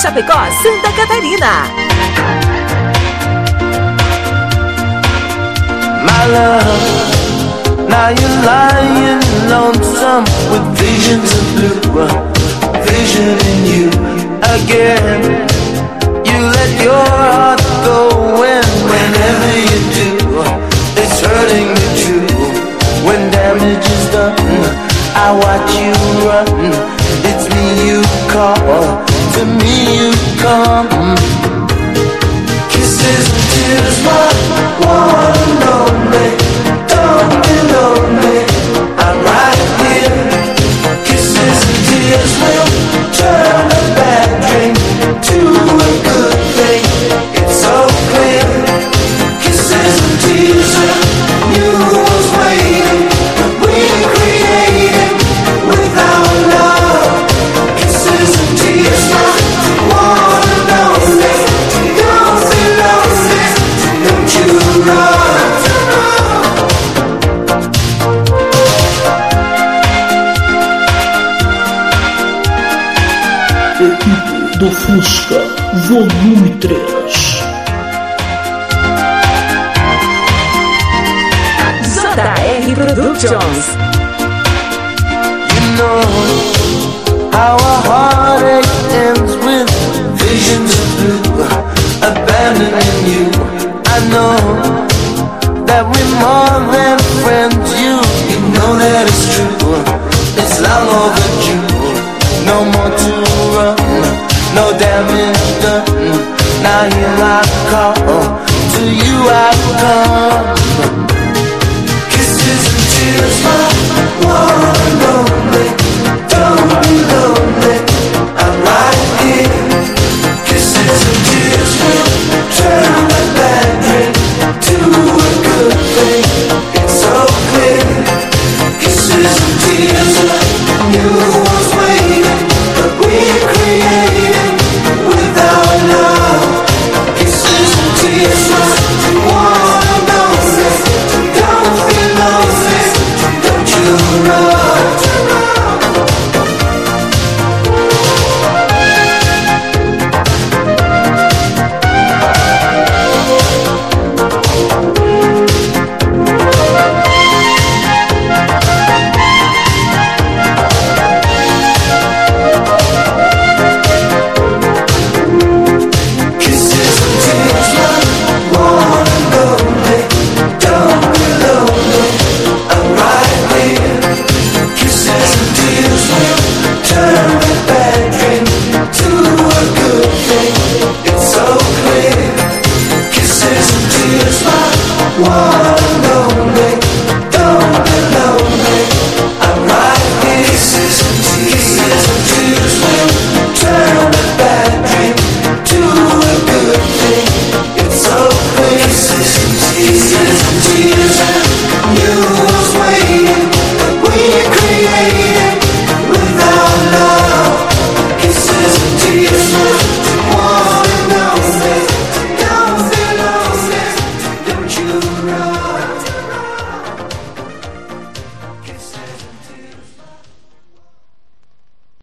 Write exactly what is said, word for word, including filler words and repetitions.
Chapecó, Santa Catarina. My love, now you're lying lonesome with visions of blue, vision in you again. You let your heart go when, whenever you do, it's hurting me true. When damage is done, I watch you run. It's me you call, to me you come. Kisses and tears, my one and only. Don't be lonely, I'm right here. Kisses and tears will turn a bad dream to a good thing. It's so clear. Kisses and tears, you was waiting, but we created without love. Kisses and tears, my one and only. Don't be lonely, don't you run. Equipe do Fusca, volume três. J R Productions. You know how a heartache ends with visions of blue, abandoning you. I know that we're more than friends. You, you know that it's true. It's long overdue. No more to run, no damage done. Now here I call, to you I come. Kisses and tears, my one and only.